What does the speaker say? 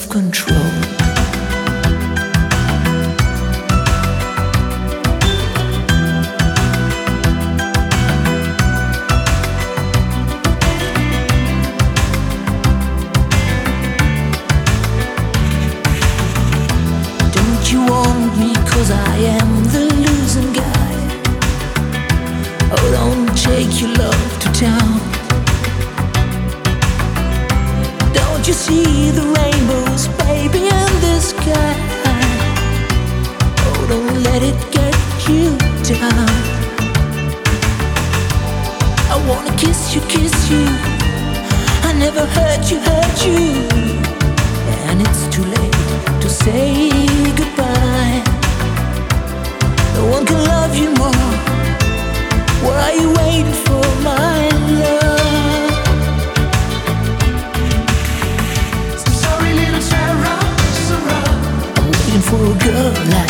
self-control. Don't you want me 'cause I am the losing guy? Oh, don't take your love to town. Don't you see the rainbows, baby, in the sky? Oh, don't let it get you down. I wanna kiss you. I never hurt you. And it's too late to say goodbye. No one can love you more. What are you waiting for, my love? Sorry, little Sarah. I'm waiting for a girl like